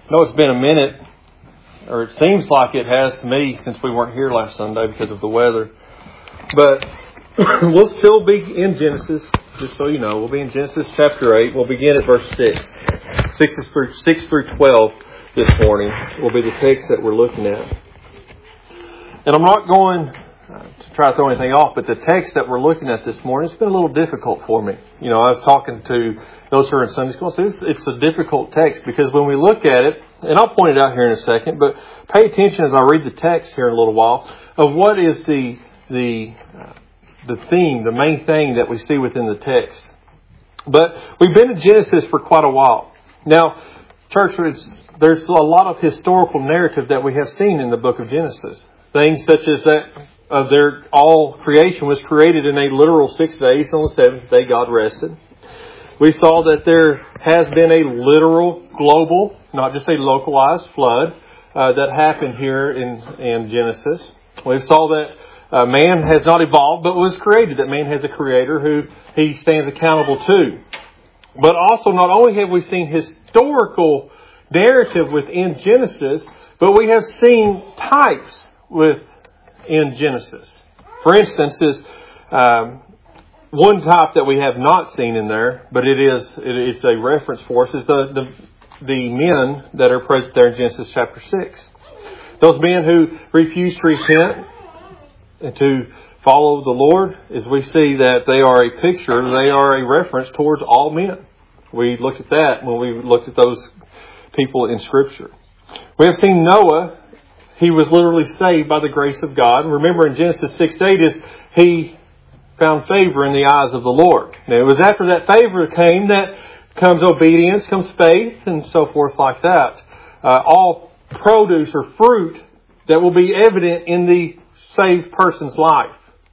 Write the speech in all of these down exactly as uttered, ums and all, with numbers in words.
I know it's been a minute, or it seems like it has to me since we weren't here last Sunday because of the weather. But we'll still be in Genesis, just so you know. We'll be in Genesis chapter eight. We'll begin at verse six. six through, six through twelve this morning will be the text that we're looking at. And I'm not going to try to throw anything off, but the text that we're looking at this morning, it's been a little difficult for me. You know, I was talking to those who are in Sunday school. So it's, it's a difficult text because when we look at it, and I'll point it out here in a second, but pay attention as I read the text here in a little while of what is the the uh, the theme, the main thing that we see within the text. But we've been in Genesis for quite a while. Now, church, there's a lot of historical narrative that we have seen in the book of Genesis. Things such as that uh, their all creation was created in a literal six days. On the seventh day, God rested. We saw that there has been a literal, global, not just a localized flood uh, that happened here in, in Genesis. We saw that uh, man has not evolved, but was created. That man has a creator who he stands accountable to. But also, not only have we seen historical narrative within Genesis, but we have seen types within Genesis. For instance, is um, one type that we have not seen in there, but it is it is a reference for us, is the, the the men that are present there in Genesis chapter six. Those men who refuse to repent and to follow the Lord, as we see that they are a picture, they are a reference towards all men. We looked at that when we looked at those people in Scripture. We have seen Noah. He was literally saved by the grace of God. Remember in Genesis six eight is he found favor in the eyes of the Lord. Now, it was after that favor came that comes obedience, comes faith, and so forth like that. Uh, all produce or fruit that will be evident in the saved person's life.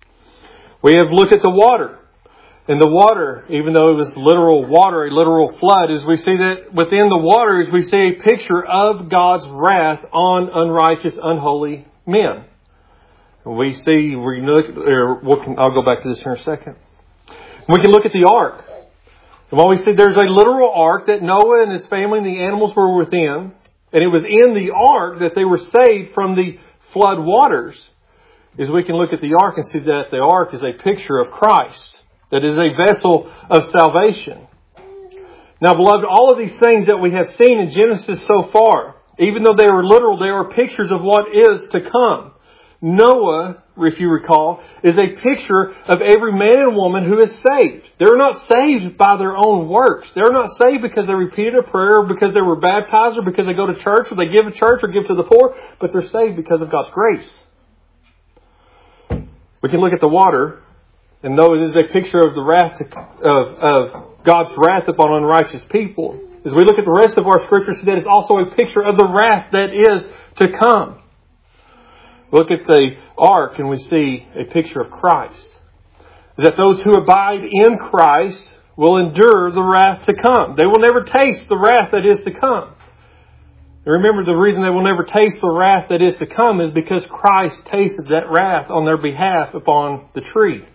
We have looked at the water. And the water, even though it was literal water, a literal flood, as we see that within the waters, we see a picture of God's wrath on unrighteous, unholy men. We see, we look, or we'll, I'll go back to this here in a second. We can look at the ark. And while we see there's a literal ark that Noah and his family and the animals were within, and it was in the ark that they were saved from the flood waters, is we can look at the ark and see that the ark is a picture of Christ. That is a vessel of salvation. Now, beloved, all of these things that we have seen in Genesis so far, even though they are literal, they are pictures of what is to come. Noah, if you recall, is a picture of every man and woman who is saved. They're not saved by their own works. They're not saved because they repeated a prayer, or because they were baptized, or because they go to church, or they give to church, or give to the poor, but they're saved because of God's grace. We can look at the water and know it is a picture of the wrath to, of, of God's wrath upon unrighteous people. As we look at the rest of our scriptures today, it's also a picture of the wrath that is to come. Look at the ark and we see a picture of Christ. Is that those who abide in Christ will endure the wrath to come. They will never taste the wrath that is to come. And remember, the reason they will never taste the wrath that is to come is because Christ tasted that wrath on their behalf upon the tree.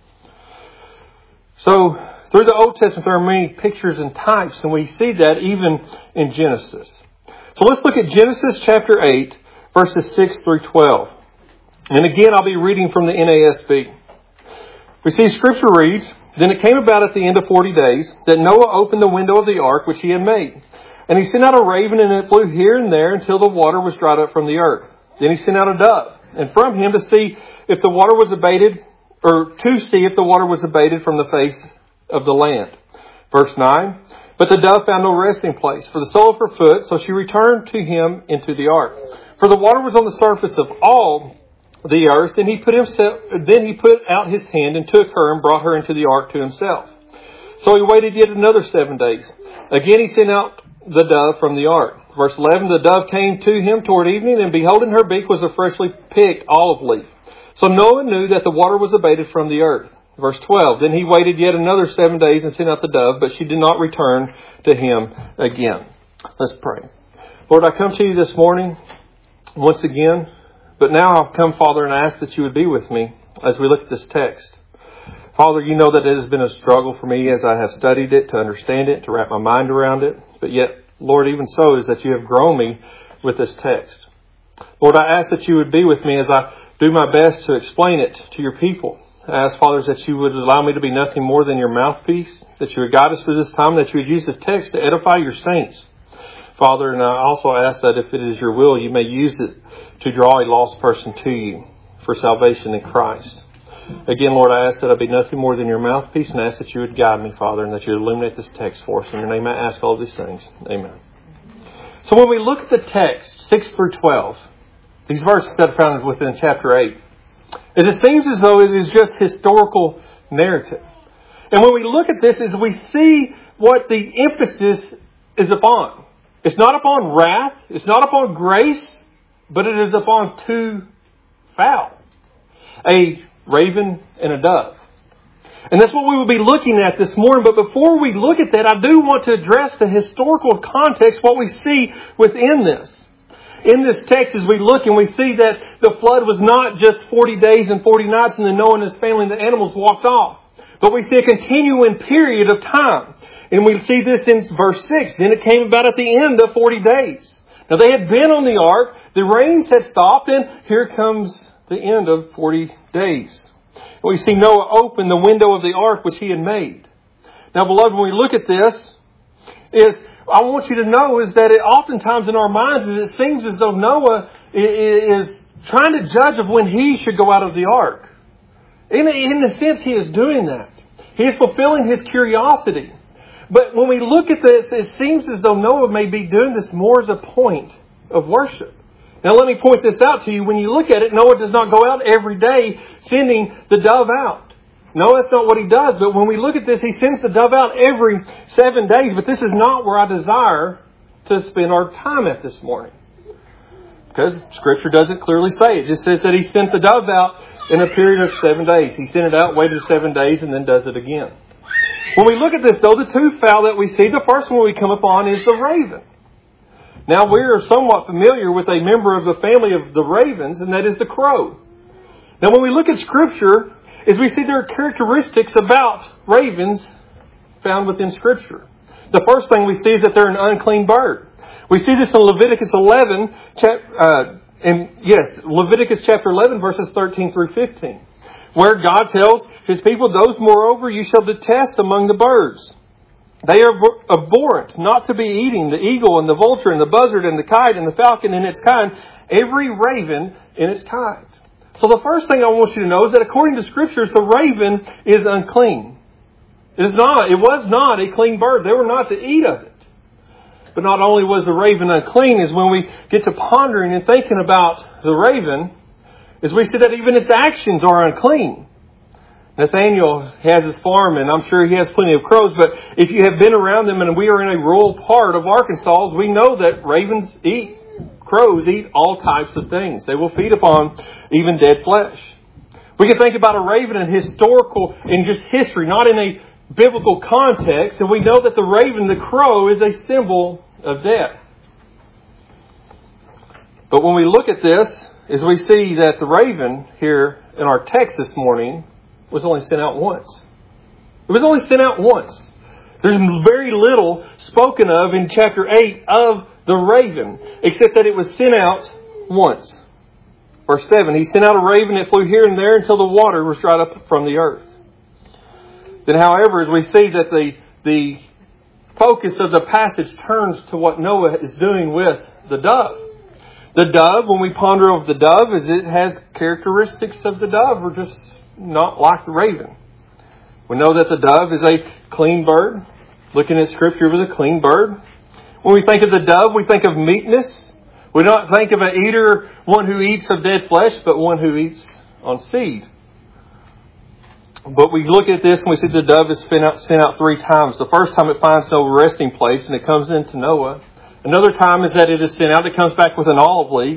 So, through the Old Testament, there are many pictures and types, and we see that even in Genesis. So let's look at Genesis chapter eight, verses six through twelve. And again, I'll be reading from the N A S B. We see Scripture reads, "Then it came about at the end of forty days that Noah opened the window of the ark which he had made. And he sent out a raven, and it flew here and there until the water was dried up from the earth. Then he sent out a dove, and from him to see if the water was abated, or to see if the water was abated from the face of the land." Verse nine, "But the dove found no resting place for the sole of her foot, so she returned to him into the ark. For the water was on the surface of all the earth, and he put himself, then he put out his hand and took her and brought her into the ark to himself. So he waited yet another seven days. Again he sent out the dove from the ark." Verse eleven, "The dove came to him toward evening, and behold, in her beak was a freshly picked olive leaf. So Noah knew that the water was abated from the earth." Verse twelve, "Then he waited yet another seven days and sent out the dove, but she did not return to him again." Let's pray. Lord, I come to you this morning once again, but now I've come, Father, and I ask that you would be with me as we look at this text. Father, you know that it has been a struggle for me as I have studied it, to understand it, to wrap my mind around it. But yet, Lord, even so is that you have grown me with this text. Lord, I ask that you would be with me as I do my best to explain it to your people. I ask, Fathers, that you would allow me to be nothing more than your mouthpiece, that you would guide us through this time, that you would use the text to edify your saints. Father, and I also ask that if it is your will, you may use it to draw a lost person to you for salvation in Christ. Again, Lord, I ask that I be nothing more than your mouthpiece, and I ask that you would guide me, Father, and that you would illuminate this text for us. In your name I ask all of these things. Amen. So when we look at the text, six through twelve, these verses that are found within chapter eight, it seems as though it is just historical narrative. And when we look at this, is we see what the emphasis is upon. It's not upon wrath, it's not upon grace, but it is upon two fowl. A raven and a dove. And that's what we will be looking at this morning. But before we look at that, I do want to address the historical context, what we see within this. In this text, as we look and we see that the flood was not just forty days and forty nights and then Noah and his family and the animals walked off. But we see a continuing period of time. And we see this in verse six. Then it came about at the end of forty days. Now they had been on the ark, the rains had stopped, and here comes the end of forty days. And we see Noah open the window of the ark which he had made. Now, beloved, when we look at this, is I want you to know is that it oftentimes in our minds is it seems as though Noah is trying to judge of when he should go out of the ark. In, in a sense, he is doing that. He is fulfilling his curiosity. But when we look at this, it seems as though Noah may be doing this more as a point of worship. Now let me point this out to you. When you look at it, Noah does not go out every day sending the dove out. No, that's not what he does. But when we look at this, he sends the dove out every seven days. But this is not where I desire to spend our time at this morning. Because Scripture doesn't clearly say. It just says that he sent the dove out in a period of seven days. He sent it out, waited seven days, and then does it again. When we look at this, though, the two fowl that we see, the first one we come upon is the raven. Now, we are somewhat familiar with a member of the family of the ravens, and that is the crow. Now, when we look at Scripture, as we see there are characteristics about ravens found within Scripture. The first thing we see is that they're an unclean bird. We see this in Leviticus eleven, uh, and yes, Leviticus chapter eleven, verses thirteen through fifteen, where God tells His people, "Those, moreover, you shall detest among the birds. They are abhorrent, not to be eating, the eagle and the vulture and the buzzard and the kite and the falcon in its kind, every raven in its kind." So the first thing I want you to know is that according to Scriptures, the raven is unclean. It is not, it was not a clean bird. They were not to eat of it. But not only was the raven unclean, is when we get to pondering and thinking about the raven, is we see that even its actions are unclean. Nathaniel has his farm, and I'm sure he has plenty of crows, but if you have been around them, and we are in a rural part of Arkansas, we know that ravens eat, crows eat all types of things. They will feed upon even dead flesh. We can think about a raven in historical, in just history, not in a biblical context, and we know that the raven, the crow, is a symbol of death. But when we look at this, as we see that the raven here in our text this morning was only sent out once. It was only sent out once. There's very little spoken of in chapter eight of the raven, except that it was sent out once. Verse seven, he sent out a raven that flew here and there until the water was dried up from the earth. Then, however, as we see that the, the focus of the passage turns to what Noah is doing with the dove. The dove, when we ponder over the dove, is it has characteristics of the dove, or just not like the raven. We know that the dove is a clean bird. Looking at Scripture, it was a clean bird. When we think of the dove, we think of meekness. We don't think of an eater, one who eats of dead flesh, but one who eats on seed. But we look at this and we see the dove is sent out, sent out three times. The first time it finds no resting place and it comes into Noah. Another time is that it is sent out. It comes back with an olive leaf.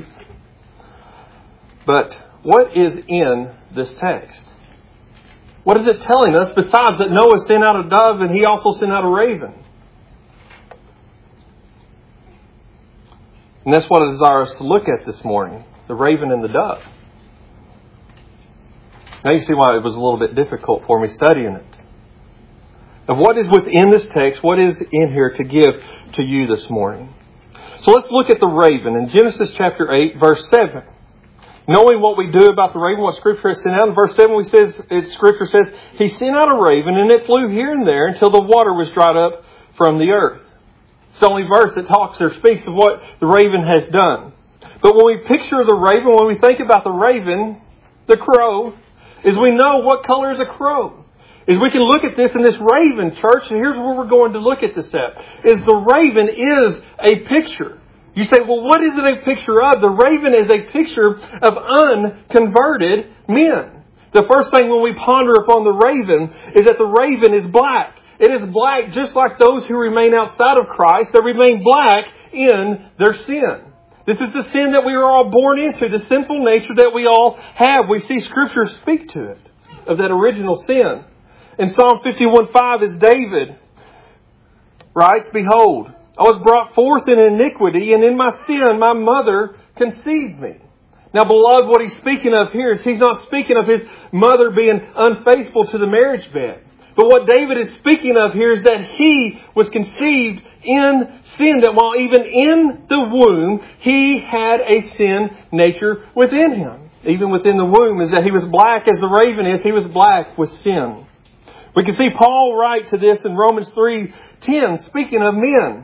But what is in this text? What is it telling us besides that Noah sent out a dove and he also sent out a raven? And that's what I desire us to look at this morning. The raven and the dove. Now you see why it was a little bit difficult for me studying it. of what is within this text, what is in here to give to you this morning. So let's look at the raven in Genesis chapter eight, verse seven. Knowing what we do about the raven, what Scripture has sent out. In verse seven, we says, it, Scripture says, He sent out a raven, and it flew here and there until the water was dried up from the earth. It's the only verse that talks or speaks of what the raven has done. But when we picture the raven, when we think about the raven, the crow, is we know what color is a crow. Is we can look at this in this raven, church, and here's where we're going to look at this at. Is the raven is a picture. You say, well, what is it a picture of? The raven is a picture of unconverted men. The first thing when we ponder upon the raven is that the raven is black. It is black just like those who remain outside of Christ. They remain black in their sin. This is the sin that we are all born into, the sinful nature that we all have. We see Scripture speak to it, of that original sin. In Psalm fifty-one five, as David writes, Behold, I was brought forth in iniquity, and in my sin my mother conceived me. Now, beloved, what he's speaking of here is he's not speaking of his mother being unfaithful to the marriage bed. But what David is speaking of here is that he was conceived in sin, that while even in the womb, he had a sin nature within him. Even within the womb is that he was black as the raven is. He was black with sin. We can see Paul write to this in Romans three ten, speaking of men.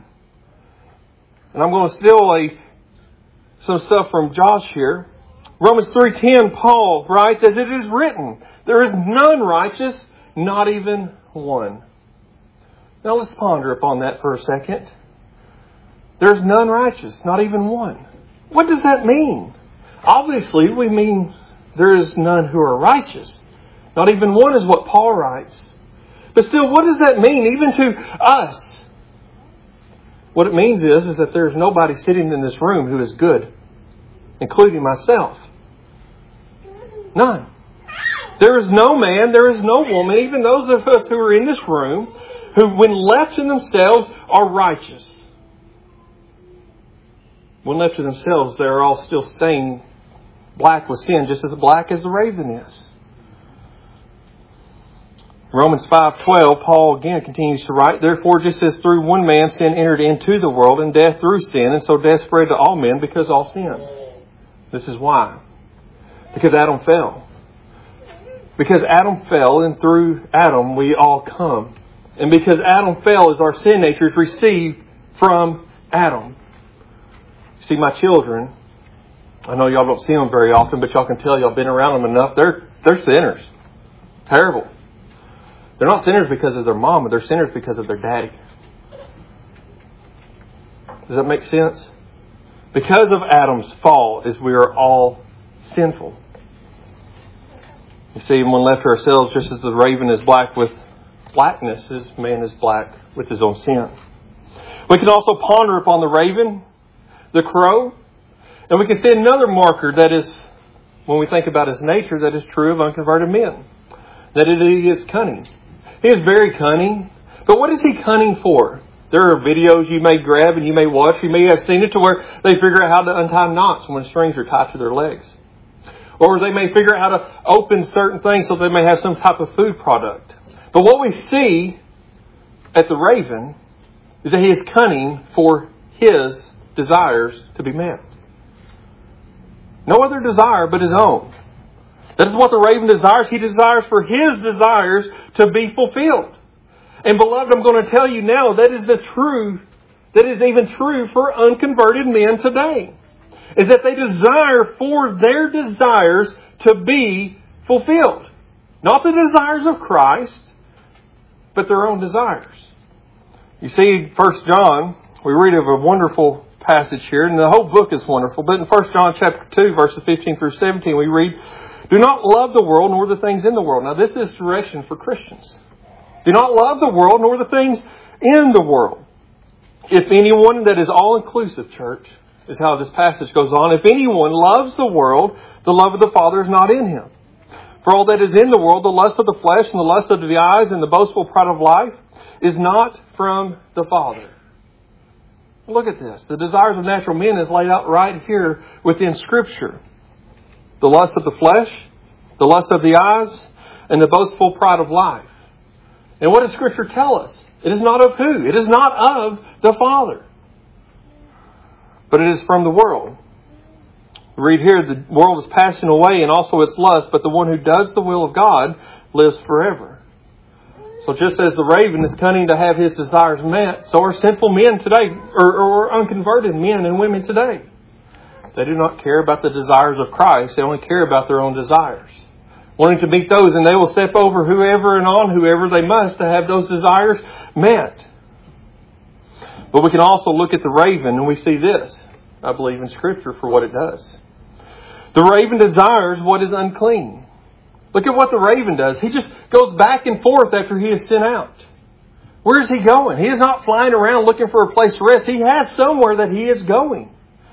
And I'm going to steal a, some stuff from Josh here. Romans three ten, Paul writes, As it is written, there is none righteous, not even one. Now let's ponder upon that for a second. There's none righteous, not even one. What does that mean? Obviously, we mean there is none who are righteous. Not even one is what Paul writes. But still, what does that mean, even to us? What it means is, is that there's nobody sitting in this room who is good, including myself. None. There is no man, there is no woman, even those of us who are in this room, who when left to themselves are righteous. When left to themselves, they are all still stained black with sin, just as black as the raven is. Romans five twelve, Paul again continues to write, Therefore, just as through one man sin entered into the world, and death through sin, and so death spread to all men because all sinned. This is why. Because Adam fell. Because Adam fell, and through Adam we all come. And because Adam fell, as our sin nature is received from Adam. See, my children, I know y'all don't see them very often, but y'all can tell y'all been around them enough. They're they're sinners. Terrible. They're not sinners because of their mom, but they're sinners because of their daddy. Does that make sense? Because of Adam's fall, is we are all sinful. You see, when left to ourselves, just as the raven is black with blackness, his man is black with his own sin. We can also ponder upon the raven, the crow, and we can see another marker that is, when we think about his nature, that is true of unconverted men. That it is cunning. He is very cunning. But what is he cunning for? There are videos you may grab and you may watch. You may have seen it to where they figure out how to untie knots when strings are tied to their legs. Or they may figure out how to open certain things so they may have some type of food product. But what we see at the raven is that he is cunning for his desires to be met. No other desire but his own. That is what the raven desires. He desires for his desires to be fulfilled. And beloved, I'm going to tell you now, that is the truth, that is even true for unconverted men today. Is that they desire for their desires to be fulfilled. Not the desires of Christ, but their own desires. You see, First John, we read of a wonderful passage here, and the whole book is wonderful. But in First John chapter two, verses fifteen through seventeen, we read, Do not love the world nor the things in the world. Now this is direction for Christians. Do not love the world nor the things in the world. If anyone, that is all-inclusive, church, is how this passage goes on. If anyone loves the world, the love of the Father is not in him. For all that is in the world, the lust of the flesh and the lust of the eyes and the boastful pride of life, is not from the Father. Look at this. The desires of natural men is laid out right here within Scripture. The lust of the flesh, the lust of the eyes, and the boastful pride of life. And what does Scripture tell us? It is not of who? It is not of the Father. But it is from the world. We read here, the world is passing away and also its lust, but the one who does the will of God lives forever. So just as the raven is cunning to have his desires met, so are sinful men today, or, or unconverted men and women today. They do not care about the desires of Christ. They only care about their own desires. Wanting to meet those, and they will step over whoever and on whoever they must to have those desires met. But we can also look at the raven and we see this, I believe, in Scripture for what it does. The raven desires what is unclean. Look at what the raven does. He just goes back and forth after he is sent out. Where is he going? He is not flying around looking for a place to rest. He has somewhere that he is going.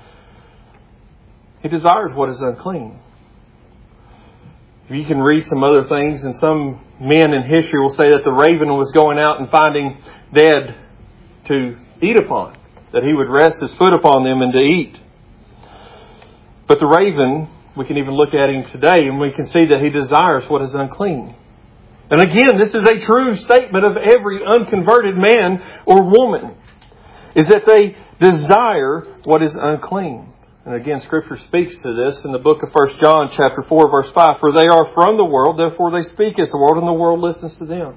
He desires what is unclean. You can read some other things, and some men in history will say that the raven was going out and finding dead to eat upon, that he would rest his foot upon them and to eat. But the raven, we can even look at him today and we can see that he desires what is unclean. And again, this is a true statement of every unconverted man or woman, is that they desire what is unclean. And again, Scripture speaks to this in the book of First John chapter four, verse five. For they are from the world, therefore they speak as the world, and the world listens to them.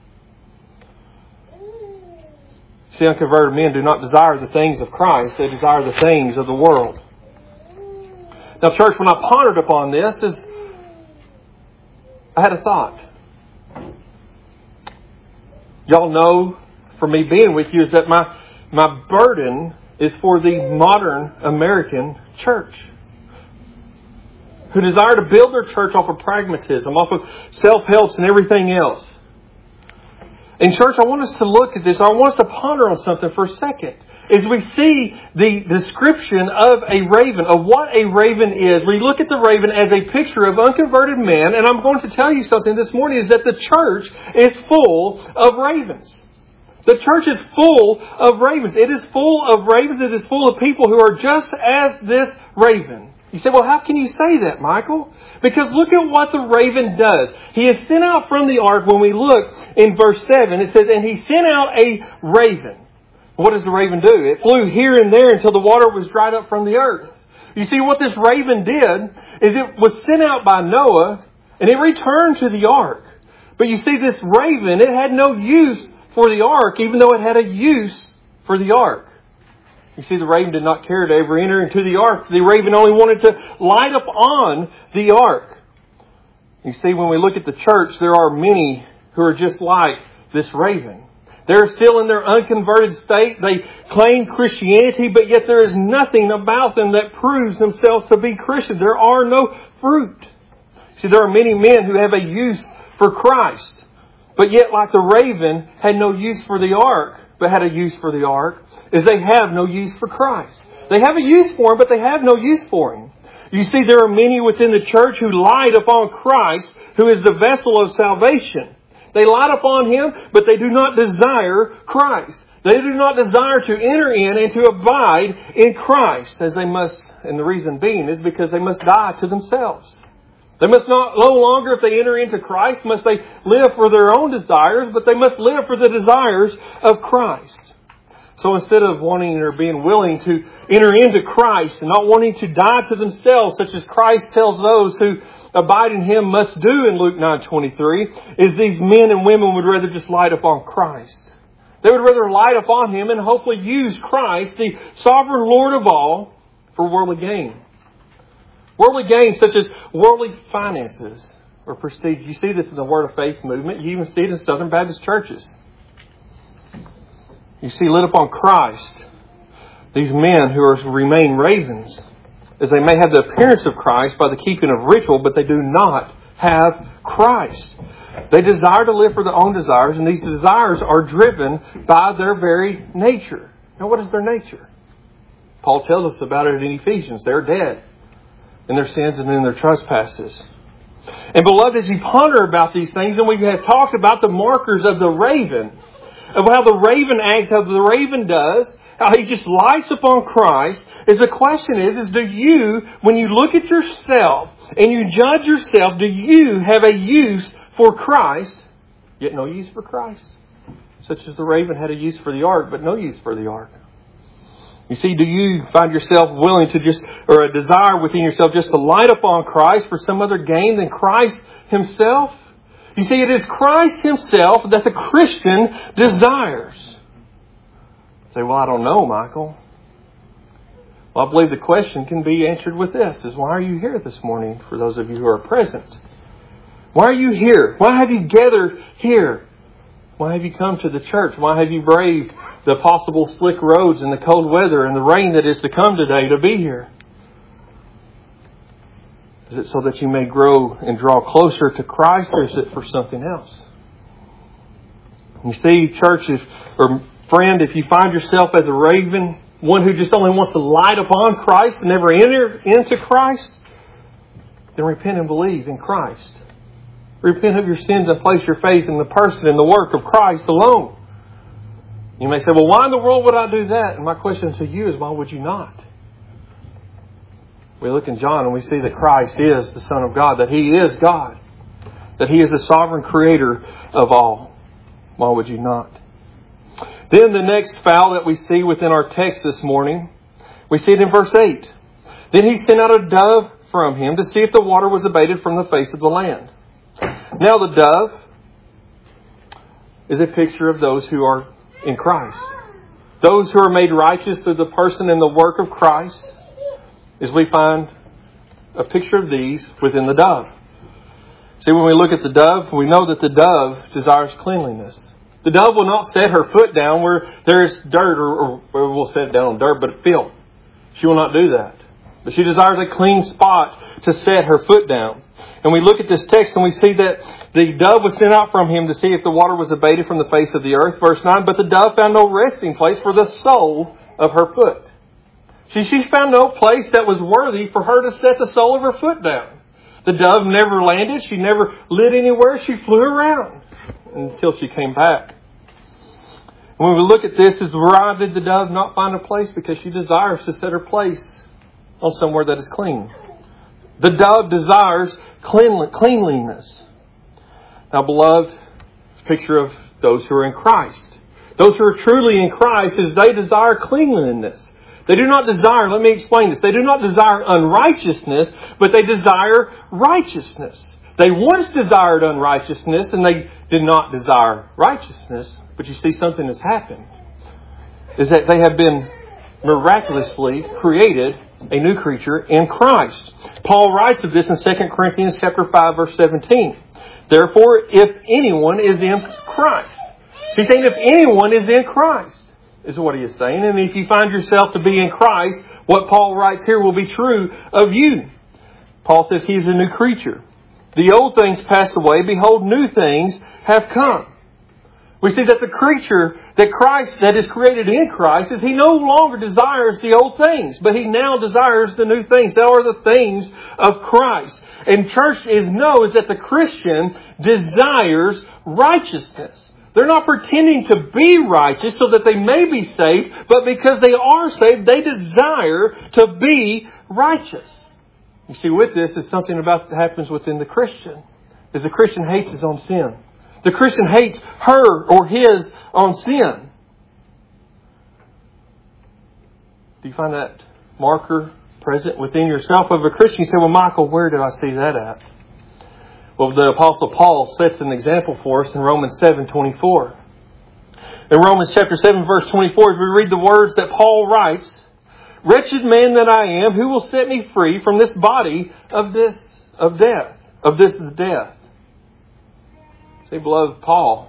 See, unconverted men do not desire the things of Christ. They desire the things of the world. Now, church, when I pondered upon this, is I had a thought. Y'all know, from me being with you, is that my, my burden is for the modern American church, who desire to build their church off of pragmatism, off of self-helps and everything else. And church, I want us to look at this. I want us to ponder on something for a second. As we see the description of a raven, of what a raven is, we look at the raven as a picture of unconverted man. And I'm going to tell you something this morning, is that the church is full of ravens. The church is full of ravens. It is full of ravens. It is full of people who are just as this raven. You say, well, how can you say that, Michael? Because look at what the raven does. He is sent out from the ark. When we look in verse seven, it says, and he sent out a raven. What does the raven do? It flew here and there until the water was dried up from the earth. You see, what this raven did is it was sent out by Noah and it returned to the ark. But you see, this raven, it had no use for the ark, even though it had a use for the ark. You see, the raven did not care to ever enter into the ark. The raven only wanted to light up on the ark. You see, when we look at the church, there are many who are just like this raven. They're still in their unconverted state. They claim Christianity, but yet there is nothing about them that proves themselves to be Christian. There are no fruit. See, there are many men who have a use for Christ, but yet, like the raven had no use for the ark, but had a use for the ark, is they have no use for Christ. They have a use for Him, but they have no use for Him. You see, there are many within the church who light upon Christ, who is the vessel of salvation. They light upon Him, but they do not desire Christ. They do not desire to enter in and to abide in Christ, as they must, and the reason being is because they must die to themselves. They must not, no longer, if they enter into Christ, must they live for their own desires, but they must live for the desires of Christ. So instead of wanting or being willing to enter into Christ and not wanting to die to themselves, such as Christ tells those who abide in Him must do in Luke nine twenty-three, is these men and women would rather just light upon Christ. They would rather light upon Him and hopefully use Christ, the sovereign Lord of all, for worldly gain. Worldly gain such as worldly finances or prestige. You see this in the Word of Faith movement. You even see it in Southern Baptist churches. You see lit upon Christ, these men who are remain ravens, as they may have the appearance of Christ by the keeping of ritual, but they do not have Christ. They desire to live for their own desires, and these desires are driven by their very nature. Now, what is their nature? Paul tells us about it in Ephesians. They're dead in their sins and in their trespasses. And beloved, as you ponder about these things, and we have talked about the markers of the raven, of how the raven acts, how the raven does, how he just lights upon Christ, is the question is, is do you, when you look at yourself and you judge yourself, do you have a use for Christ? yet no use for Christ. Such as the raven had a use for the ark, but no use for the ark. You see, do you find yourself willing to just, or a desire within yourself just to light upon Christ for some other gain than Christ Himself? You see, it is Christ Himself that the Christian desires. You say, well, I don't know, Michael. Well, I believe the question can be answered with this, is why are you here this morning, for those of you who are present? Why are you here? Why have you gathered here? Why have you come to the church? Why have you braved the possible slick roads and the cold weather and the rain that is to come today to be here? Is it so that you may grow and draw closer to Christ, or is it for something else? You see, church, if, or friend, if you find yourself as a raven, one who just only wants to light upon Christ and never enter into Christ, then repent and believe in Christ. Repent of your sins and place your faith in the person and the work of Christ alone. You may say, well, why in the world would I do that? And my question to you is, why would you not? We look in John and we see that Christ is the Son of God, that He is God, that He is the sovereign creator of all. Why would you not? Then the next fowl that we see within our text this morning, we see it in verse eight. Then He sent out a dove from Him to see if the water was abated from the face of the land. Now the dove is a picture of those who are in Christ. Those who are made righteous through the person and the work of Christ, as we find a picture of these within the dove. See, when we look at the dove, we know that the dove desires cleanliness. The dove will not set her foot down where there is dirt, or, or will set it down on dirt, but filth. She will not do that. But she desires a clean spot to set her foot down. And we look at this text and we see that the dove was sent out from Him to see if the water was abated from the face of the earth. Verse nine, but the dove found no resting place for the sole of her foot. See, she found no place that was worthy for her to set the sole of her foot down. The dove never landed. She never lit anywhere. She flew around until she came back. And when we look at this, is why did the dove not find a place? Because she desires to set her place on somewhere that is clean. The dove desires cleanliness. Now, beloved, it's a picture of those who are in Christ. Those who are truly in Christ is they desire cleanliness. They do not desire, let me explain this, they do not desire unrighteousness, but they desire righteousness. They once desired unrighteousness and they did not desire righteousness. But you see, something has happened. Is that they have been miraculously created a new creature in Christ. Paul writes of this in Second Corinthians chapter five, verse seventeen. Therefore, if anyone is in Christ. He's saying if anyone is in Christ, is what he is saying. And if you find yourself to be in Christ, what Paul writes here will be true of you. Paul says he is a new creature. The old things passed away. Behold, new things have come. We see that the creature that Christ, that is created in Christ, is He no longer desires the old things, but He now desires the new things. That are the things of Christ. And church is knows that the Christian desires righteousness. They're not pretending to be righteous so that they may be saved, but because they are saved, they desire to be righteous. You see, with this is something about that happens within the Christian, is the Christian hates his own sin. The Christian hates her or his own sin. Do you find that marker present within yourself of a Christian? You say, well, Michael, where do I see that at? Well, the Apostle Paul sets an example for us in Romans seven twenty-four. In Romans chapter seven, verse twenty-four, as we read the words that Paul writes, wretched man that I am, who will set me free from this body of this of death, of this death? See, beloved, Paul,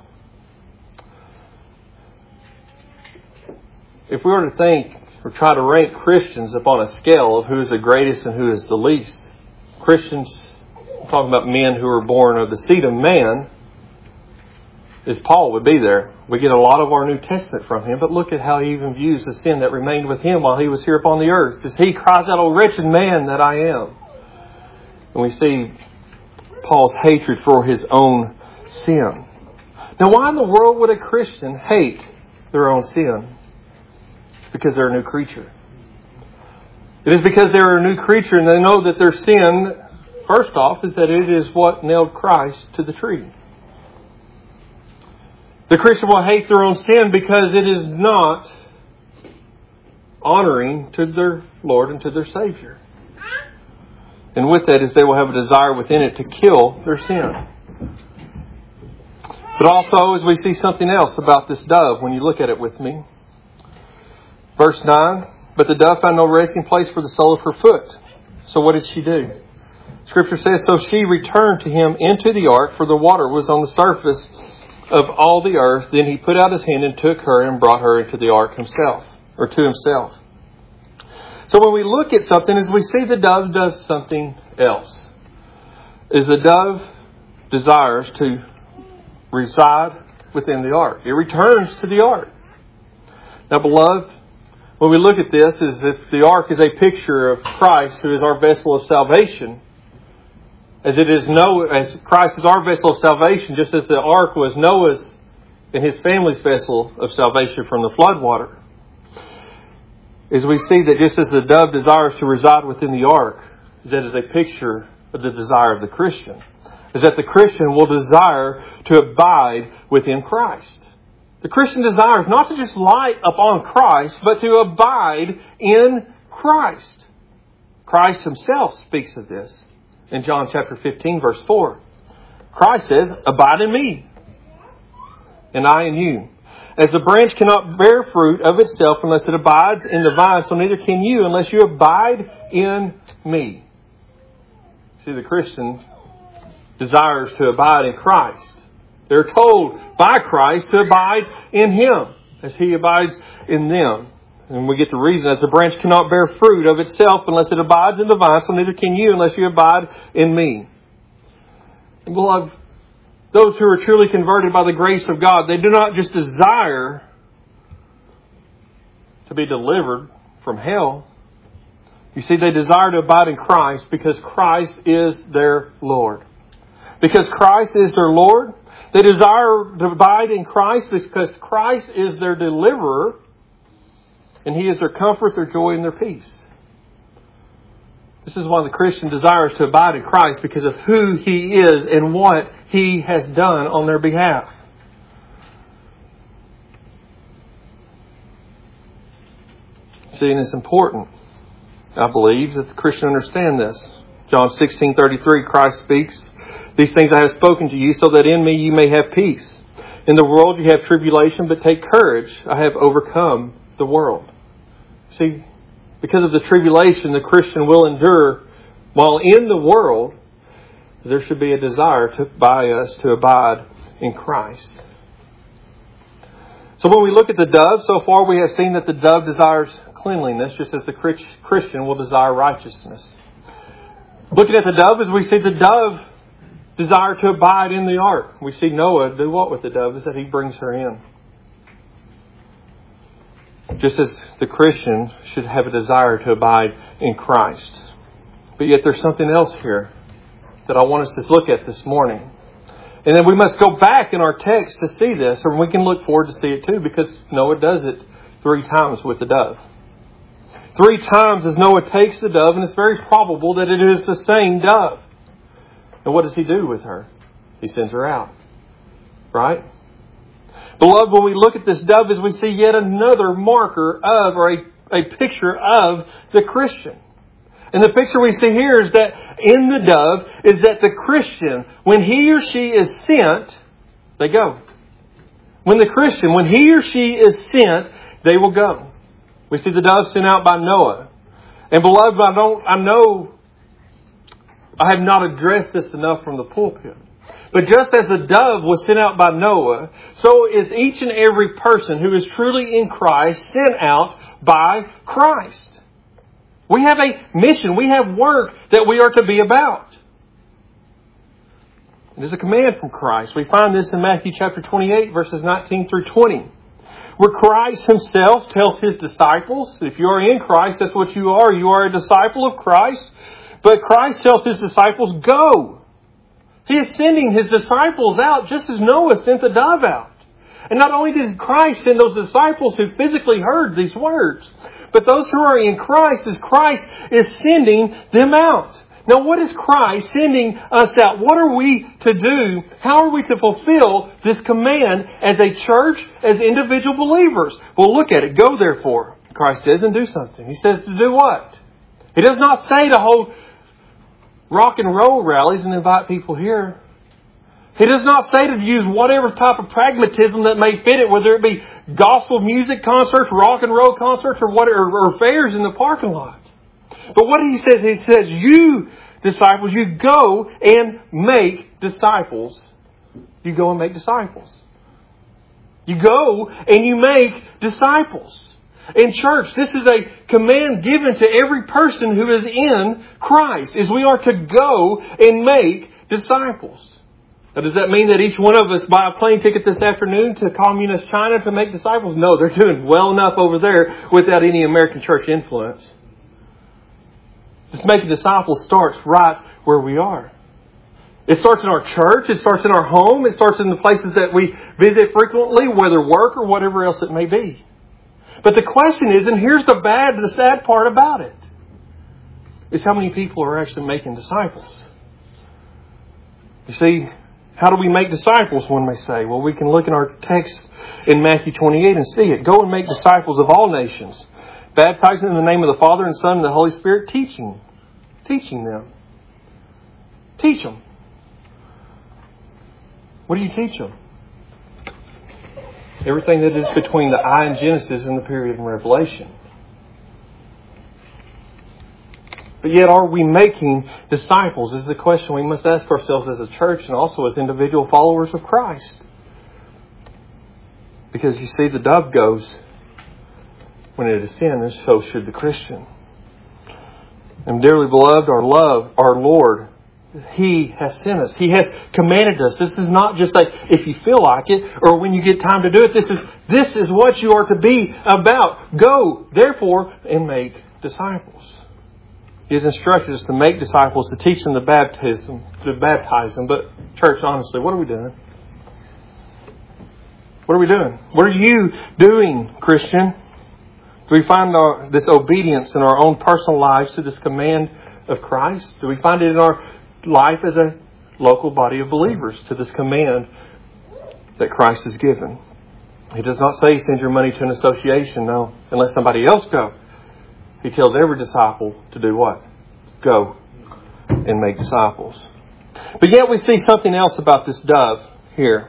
if we were to think or try to rank Christians upon a scale of who is the greatest and who is the least, Christians, I'm talking about men who are born of the seed of man, is Paul would be there. We get a lot of our New Testament from him, but look at how he even views the sin that remained with him while he was here upon the earth. Because he cries out, "O wretched man that I am." And we see Paul's hatred for his own sin. Now, why in the world would a Christian hate their own sin? It's because they're a new creature. It is because they're a new creature and they know that their sin, first off, is that it is what nailed Christ to the tree. The Christian will hate their own sin because it is not honoring to their Lord and to their Savior. And with that is they will have a desire within it to kill their sin. But also, as we see something else about this dove, when you look at it with me. Verse nine, but the dove found no resting place for the sole of her foot. So what did she do? Scripture says, so she returned to him into the ark, for the water was on the surface of all the earth. Then he put out his hand and took her and brought her into the ark himself, or to himself. So when we look at something, as we see the dove does something else. Is the dove desires to reside within the ark. It returns to the ark. Now, beloved, when we look at this, is if the ark is a picture of Christ, who is our vessel of salvation, as it is Noah, as Christ is our vessel of salvation, just as the ark was Noah's and his family's vessel of salvation from the flood water. As we see that just as the dove desires to reside within the ark, is that is a picture of the desire of the Christian. Is that the Christian will desire to abide within Christ. The Christian desires not to just light upon Christ, but to abide in Christ. Christ himself speaks of this in John chapter fifteen, verse four. Christ says, abide in me, and I in you. As the branch cannot bear fruit of itself unless it abides in the vine, so neither can you unless you abide in me. See, the Christian desires to abide in Christ. They're told by Christ to abide in Him as He abides in them. And we get the reason, as the branch cannot bear fruit of itself unless it abides in the vine, so neither can you unless you abide in me. And beloved, those who are truly converted by the grace of God, they do not just desire to be delivered from hell. You see, they desire to abide in Christ because Christ is their Lord. Because Christ is their Lord, they desire to abide in Christ because Christ is their deliverer and He is their comfort, their joy, and their peace. This is why the Christian desires to abide in Christ, because of who He is and what He has done on their behalf. See, and it's important, I believe, that the Christian understand this. John sixteen thirty-three, Christ speaks, these things I have spoken to you, so that in me you may have peace. In the world you have tribulation, but take courage. I have overcome the world. See, because of the tribulation the Christian will endure while in the world, there should be a desire to, by us to abide in Christ. So when we look at the dove, so far we have seen that the dove desires cleanliness, just as the Christian will desire righteousness. Looking at the dove, as we see the dove desire to abide in the ark. We see Noah do what with the dove? Is that he brings her in. Just as the Christian should have a desire to abide in Christ. But yet there's something else here that I want us to look at this morning. And then we must go back in our text to see this, or we can look forward to see it too, because Noah does it three times with the dove. Three times as Noah takes the dove, and it's very probable that it is the same dove. And what does he do with her? He sends her out. Right? Beloved, when we look at this dove, as we see yet another marker of, or a, a picture of the Christian. And the picture we see here is that in the dove is that the Christian, when he or she is sent, they go. When the Christian, when he or she is sent, they will go. We see the dove sent out by Noah. And beloved, I don't, I know I have not addressed this enough from the pulpit. But just as the dove was sent out by Noah, so is each and every person who is truly in Christ sent out by Christ. We have a mission. We have work that we are to be about. It is a command from Christ. We find this in Matthew chapter twenty-eight, verses nineteen through twenty. Where Christ Himself tells His disciples, if you are in Christ, that's what you are. You are a disciple of Christ. But Christ tells His disciples, go. He is sending His disciples out just as Noah sent the dove out. And not only did Christ send those disciples who physically heard these words, but those who are in Christ, as Christ is sending them out. Now, what is Christ sending us out? What are we to do? How are we to fulfill this command as a church, as individual believers? Well, look at it. Go therefore, Christ says, and do something. He says to do what? He does not say to hold rock and roll rallies and invite people here. He does not say to use whatever type of pragmatism that may fit it, whether it be gospel music concerts, rock and roll concerts, or what, or, or fairs in the parking lot. But what he says, he says, you disciples, you go and make disciples. You go and make disciples. You go and you make disciples. In church, this is a command given to every person who is in Christ, is we are to go and make disciples. Now, does that mean that each one of us buy a plane ticket this afternoon to Communist China to make disciples? No, they're doing well enough over there without any American church influence. This making disciples starts right where we are. It starts in our church. It starts in our home. It starts in the places that we visit frequently, whether work or whatever else it may be. But the question is, and here's the bad, the sad part about it, is how many people are actually making disciples. You see, how do we make disciples, one may say? Well, we can look in our text in Matthew twenty-eight and see it. Go and make disciples of all nations, baptizing in the name of the Father and Son and the Holy Spirit, teaching. Teaching them. Teach them. What do you teach them? Everything that is between the I in Genesis and the period in Revelation. But yet, are we making disciples? This is the question we must ask ourselves as a church and also as individual followers of Christ. Because you see, the dove goes when it is sin, and so should the Christian. And dearly beloved, our love, our Lord, He has sent us. He has commanded us. This is not just like if you feel like it or when you get time to do it. This is this is what you are to be about. Go, therefore, and make disciples. He has instructed us to make disciples, to teach them the baptism, to baptize them. But church, honestly, what are we doing? What are we doing? What are you doing, Christian? Do we find our, this obedience in our own personal lives to this command of Christ? Do we find it in our life as a local body of believers to this command that Christ has given? He does not say send your money to an association, no, and let somebody else go. He tells every disciple to do what? Go and make disciples. But yet we see something else about this dove here.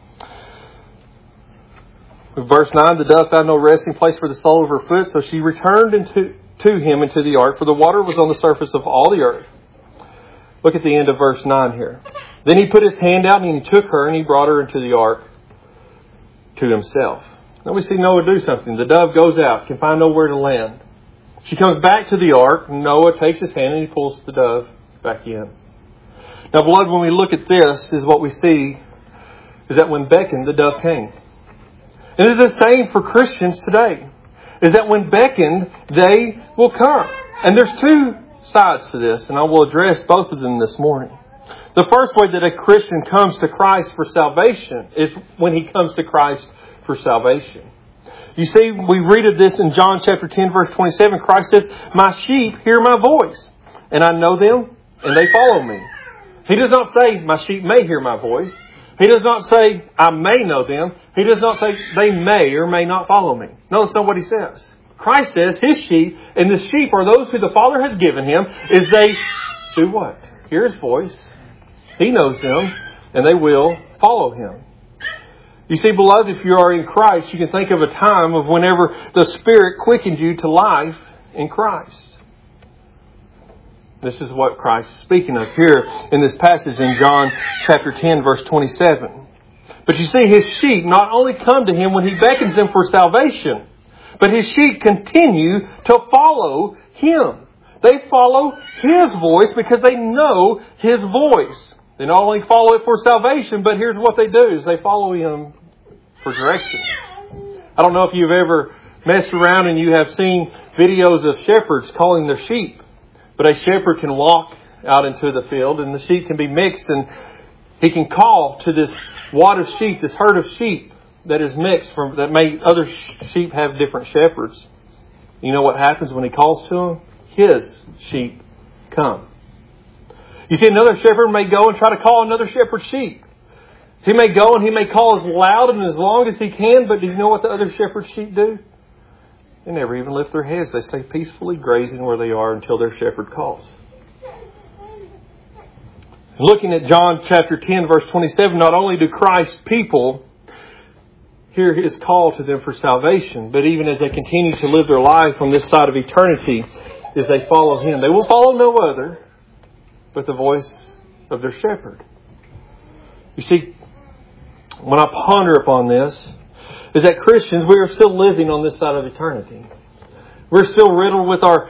In verse nine, the dove found no resting place for the sole of her foot, so she returned into, to him into the ark, for the water was on the surface of all the earth. Look at the end of verse nine here. Then he put his hand out and he took her and he brought her into the ark to himself. Now we see Noah do something. The dove goes out, can find nowhere to land. She comes back to the ark. Noah takes his hand and he pulls the dove back in. Now, beloved, when we look at this, is what we see is that when beckoned, the dove came. And it is the same for Christians today. Is that when beckoned, they will come. And there's two sides to this, and I will address both of them this morning. The first way that a Christian comes to Christ for salvation is when he comes to Christ for salvation. You see, we read of this in John chapter ten, verse twenty-seven. Christ says, my sheep hear my voice, and I know them, and they follow me. He does not say, my sheep may hear my voice. He does not say, I may know them. He does not say, they may or may not follow me. No, that's not what he says. Christ says his sheep, and the sheep are those who the Father has given him, is they do what? Hear his voice. He knows them, and they will follow him. You see, beloved, if you are in Christ, you can think of a time of whenever the Spirit quickened you to life in Christ. This is what Christ is speaking of here in this passage in John chapter ten, verse twenty-seven. But you see, his sheep not only come to him when he beckons them for salvation, but his sheep continue to follow him. They follow his voice because they know his voice. They not only follow it for salvation, but here's what they do, is they follow him for direction. I don't know if you've ever messed around and you have seen videos of shepherds calling their sheep. But a shepherd can walk out into the field and the sheep can be mixed, and he can call to this wad of sheep, this herd of sheep that is mixed, from that may other sheep have different shepherds. You know what happens when he calls to them? His sheep come. You see, another shepherd may go and try to call another shepherd's sheep. He may go and he may call as loud and as long as he can, but do you know what the other shepherd's sheep do? They never even lift their heads. They stay peacefully grazing where they are until their shepherd calls. Looking at John chapter ten, verse twenty-seven, not only do Christ's people hear His call to them for salvation, but even as they continue to live their life on this side of eternity, as they follow Him, they will follow no other but the voice of their shepherd. You see, when I ponder upon this, is that Christians, we are still living on this side of eternity. We're still riddled with our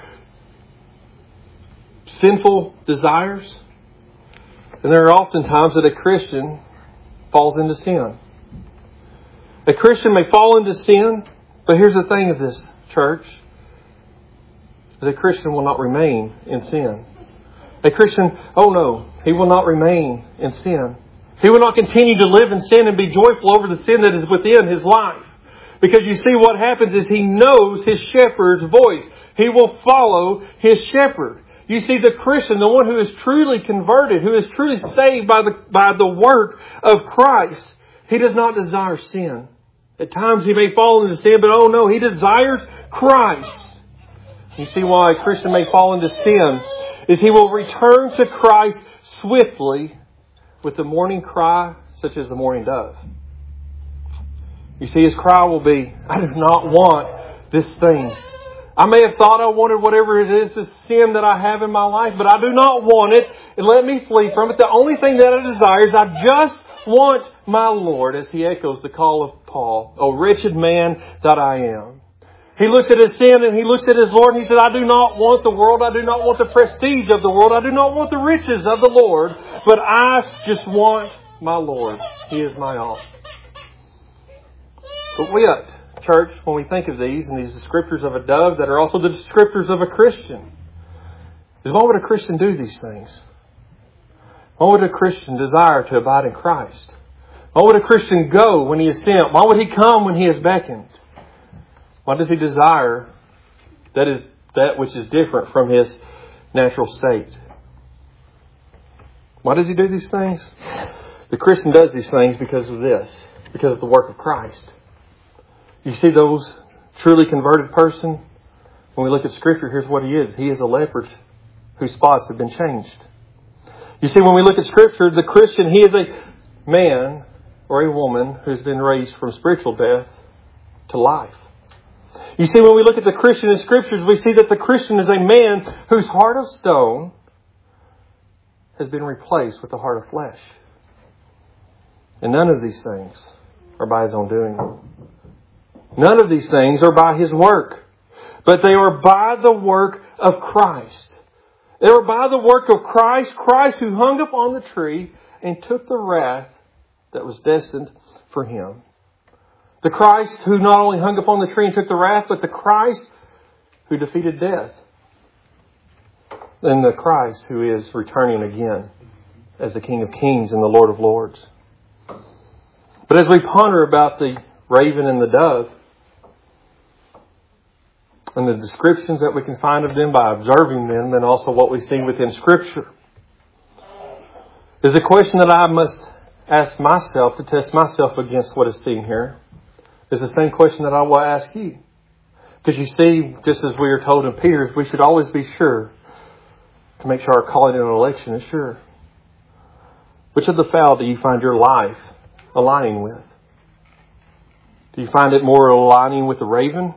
sinful desires. And there are often times that a Christian falls into sin. A Christian may fall into sin, but here's the thing of this, church. Is a Christian will not remain in sin. A Christian, oh no, he will not remain in sin. He will not continue to live in sin and be joyful over the sin that is within his life. Because you see, what happens is he knows his shepherd's voice. He will follow his shepherd. You see, the Christian, the one who is truly converted, who is truly saved by the, by the work of Christ, he does not desire sin. At times he may fall into sin, but oh no, he desires Christ. You see why a Christian may fall into sin is he will return to Christ swiftly with the morning cry, such as the morning dove. You see, his cry will be, I do not want this thing. I may have thought I wanted whatever it is, this sin that I have in my life, but I do not want it, and let me flee from it. The only thing that I desire is I just want my Lord, as he echoes the call of Paul, O wretched man that I am. He looks at his sin and he looks at his Lord and he said, I do not want the world. I do not want the prestige of the world. I do not want the riches of the Lord, but I just want my Lord. He is my all. But yet, church, when we think of these and these descriptors of a dove that are also the descriptors of a Christian, is why would a Christian do these things? Why would a Christian desire to abide in Christ? Why would a Christian go when he is sent? Why would he come when he is beckoned? Why does he desire that is that which is different from his natural state? Why does he do these things? The Christian does these things because of this, because of the work of Christ. You see those truly converted person, when we look at Scripture, here's what he is. He is a leper whose spots have been changed. You see, when we look at Scripture, the Christian, he is a man or a woman who's been raised from spiritual death to life. You see, when we look at the Christian in Scriptures, we see that the Christian is a man whose heart of stone has been replaced with a heart of flesh. And none of these things are by his own doing. None of these things are by his work, but they are by the work of Christ. They are by the work of Christ, Christ who hung up on the tree and took the wrath that was destined for him. The Christ who not only hung up on the tree and took the wrath, but the Christ who defeated death. And the Christ who is returning again as the King of Kings and the Lord of Lords. But as we ponder about the raven and the dove, and the descriptions that we can find of them by observing them, and also what we see within Scripture, is a question that I must ask myself to test myself against what is seen here. Is the same question that I will ask you. Because you see, just as we are told in Peter's, we should always be sure to make sure our calling and election is sure. Which of the fowl do you find your life aligning with? Do you find it more aligning with the raven?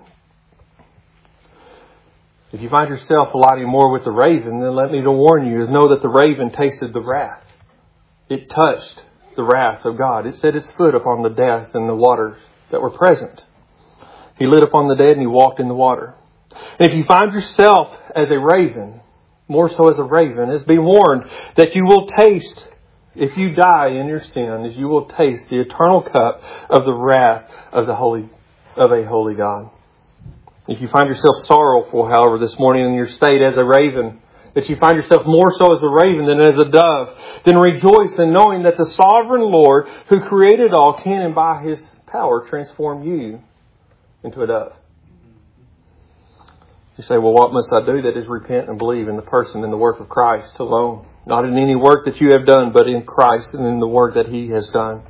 If you find yourself aligning more with the raven, then let me to warn you, is know that the raven tasted the wrath. It touched the wrath of God. It set its foot upon the death and the waters that were present. He lit upon the dead and he walked in the water. And if you find yourself as a raven, more so as a raven, is be warned that you will taste, if you die in your sin, is you will taste the eternal cup of the wrath of the holy, of a holy God. If you find yourself sorrowful, however, this morning in your state as a raven, that you find yourself more so as a raven than as a dove, then rejoice in knowing that the sovereign Lord who created all can, and by his power, transform you into a dove. You say, well, what must I do? That is repent and believe in the person and the work of Christ alone. Not in any work that you have done, but in Christ and in the work that He has done.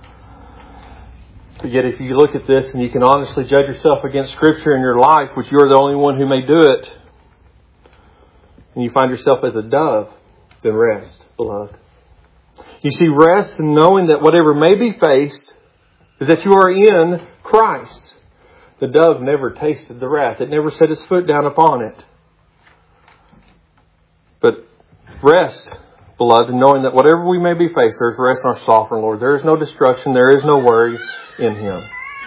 But yet if you look at this and you can honestly judge yourself against Scripture in your life, which you're the only one who may do it, and you find yourself as a dove, then rest, beloved. You see, rest in knowing that whatever may be faced is that you are in Christ. The dove never tasted the wrath. It never set its foot down upon it. But rest, beloved, in knowing that whatever we may be faced, there is rest in our sovereign Lord. There is no destruction. There is no worry in Him.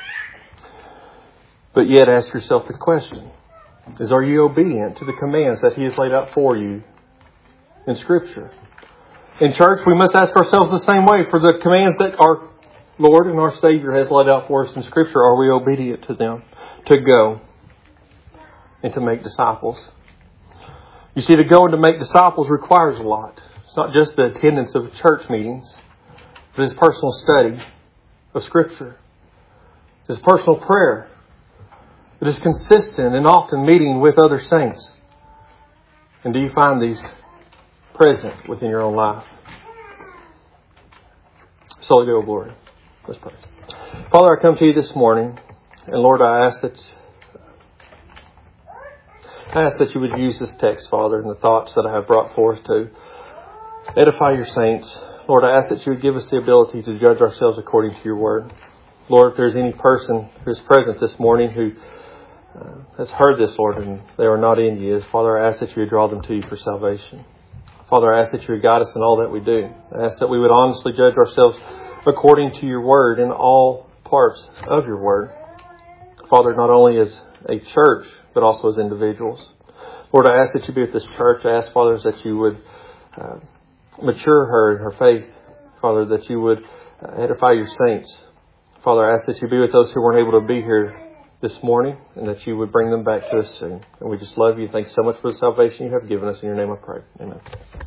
But yet ask yourself the question, is are you obedient to the commands that He has laid out for you in Scripture? In church, we must ask ourselves the same way. For the commands that our Lord and our Savior has laid out for us in Scripture, are we obedient to them? To go and to make disciples. You see, to go and to make disciples requires a lot. It's not just the attendance of church meetings, but it's personal study of Scripture. It's personal prayer. It is consistent and often meeting with other saints. And do you find these present within your own life? So go, glory. Let's pray. Father, I come to you this morning, and Lord, I ask that I ask that you would use this text, Father, and the thoughts that I have brought forth to edify your saints. Lord, I ask that you would give us the ability to judge ourselves according to your word. Lord, if there's any person who is present this morning who uh, has heard this, Lord, and they are not in you, Father, I ask that you would draw them to you for salvation. Father, I ask that you would guide us in all that we do. I ask that we would honestly judge ourselves according to your word in all parts of your word. Father, not only as a church, but also as individuals. Lord, I ask that you be with this church. I ask, Father, that you would uh, mature her in her faith. Father, that you would uh, edify your saints. Father, I ask that you be with those who weren't able to be here this morning, and that you would bring them back to us soon. And we just love you. Thanks so much for the salvation you have given us. In your name I pray. Amen.